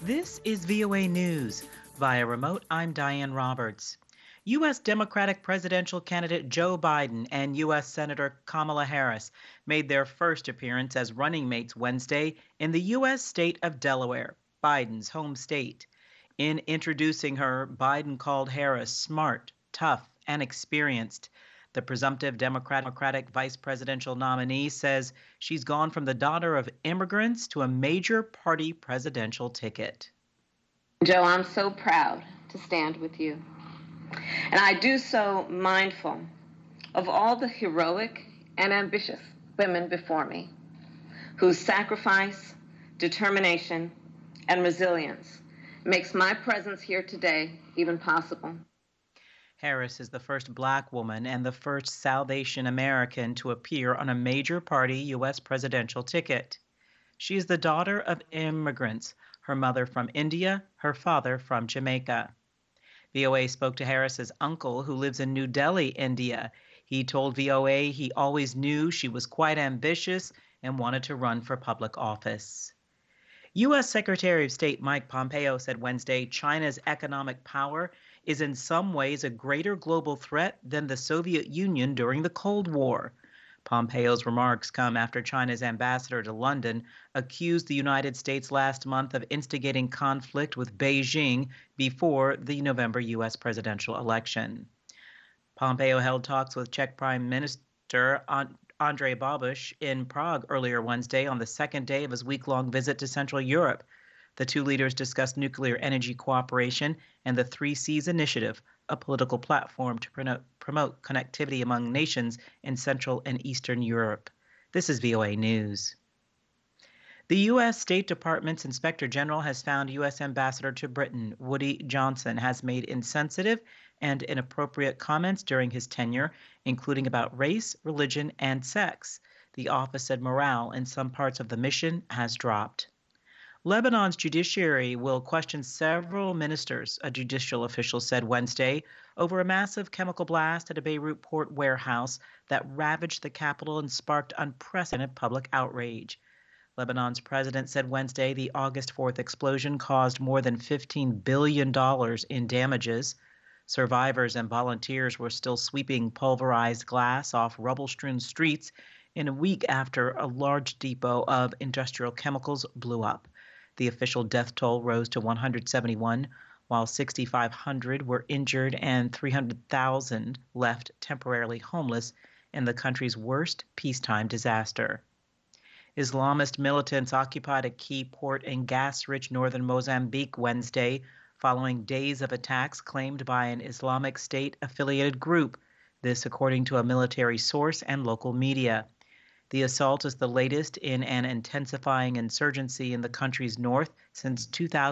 This is VOA News. Via remote, I'm Diane Roberts. U.S. Democratic presidential candidate Joe Biden and U.S. Senator Kamala Harris made their first appearance as running mates Wednesday in the U.S. state of Delaware, Biden's home state. In introducing her, Biden called Harris smart, tough, and experienced. The presumptive Democratic vice presidential nominee says she's gone from the daughter of immigrants to a major party presidential ticket. Joe, I'm so proud to stand with you. And I do so mindful of all the heroic and ambitious women before me whose sacrifice, determination, and resilience makes my presence here today even possible. Harris is the first Black woman and the first South Asian American to appear on a major party U.S. presidential ticket. She is the daughter of immigrants, her mother from India, her father from Jamaica. VOA spoke to Harris's uncle, who lives in New Delhi, India. He told VOA he always knew she was quite ambitious and wanted to run for public office. U.S. Secretary of State Mike Pompeo said Wednesday China's economic power is in some ways a greater global threat than the Soviet Union during the Cold War. Pompeo's remarks come after China's ambassador to London accused the United States last month of instigating conflict with Beijing before the November U.S. presidential election. Pompeo held talks with Czech Prime Minister Andrej Babiš in Prague earlier Wednesday on the second day of his week-long visit to Central Europe. The two leaders discussed nuclear energy cooperation and the Three Seas Initiative, a political platform to promote connectivity among nations in Central and Eastern Europe. This is VOA News. The U.S. State Department's Inspector General has found U.S. Ambassador to Britain, Woody Johnson, has made insensitive and inappropriate comments during his tenure, including about race, religion, and sex. The office said morale in some parts of the mission has dropped. Lebanon's judiciary will question several ministers, a judicial official said Wednesday, over a massive chemical blast at a Beirut port warehouse that ravaged the capital and sparked unprecedented public outrage. Lebanon's president said Wednesday the August 4th explosion caused more than $15 billion in damages. Survivors and volunteers were still sweeping pulverized glass off rubble-strewn streets in a week after a large depot of industrial chemicals blew up. The official death toll rose to 171, while 6,500 were injured and 300,000 left temporarily homeless in the country's worst peacetime disaster. Islamist militants occupied a key port in gas-rich northern Mozambique Wednesday, following days of attacks claimed by an Islamic State-affiliated group, this according to a military source and local media. The assault is the latest in an intensifying insurgency in the country's north since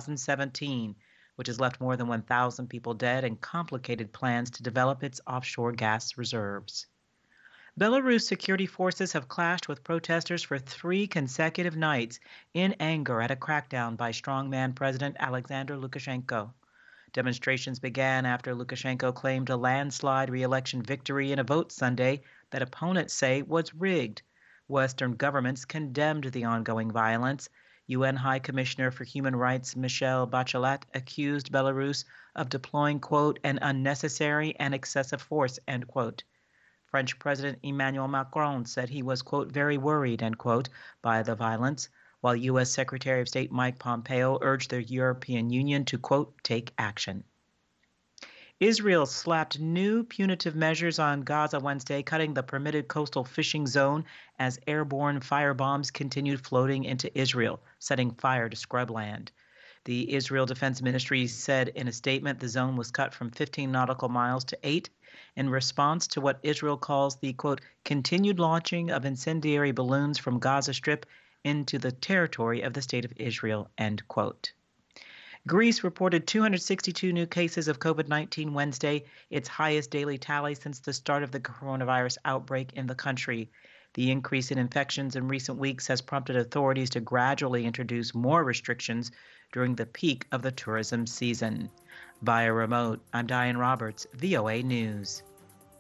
2017, which has left more than 1,000 people dead and complicated plans to develop its offshore gas reserves. Belarus security forces have clashed with protesters for 3 consecutive nights in anger at a crackdown by strongman President Alexander Lukashenko. Demonstrations began after Lukashenko claimed a landslide re-election victory in a vote Sunday that opponents say was rigged. Western governments condemned the ongoing violence. UN High Commissioner for Human Rights Michelle Bachelet accused Belarus of deploying, quote, an unnecessary and excessive force, end quote. French President Emmanuel Macron said he was, quote, very worried, end quote, by the violence, while U.S. Secretary of State Mike Pompeo urged the European Union to, quote, take action. Israel slapped new punitive measures on Gaza Wednesday, cutting the permitted coastal fishing zone as airborne firebombs continued floating into Israel, setting fire to scrubland. The Israel Defense Ministry said in a statement the zone was cut from 15 nautical miles to 8 in response to what Israel calls the, quote, continued launching of incendiary balloons from Gaza Strip into the territory of the State of Israel, end quote. Greece reported 262 new cases of COVID-19 Wednesday, its highest daily tally since the start of the coronavirus outbreak in the country. The increase in infections in recent weeks has prompted authorities to gradually introduce more restrictions during the peak of the tourism season. Via remote, I'm Diane Roberts, VOA News.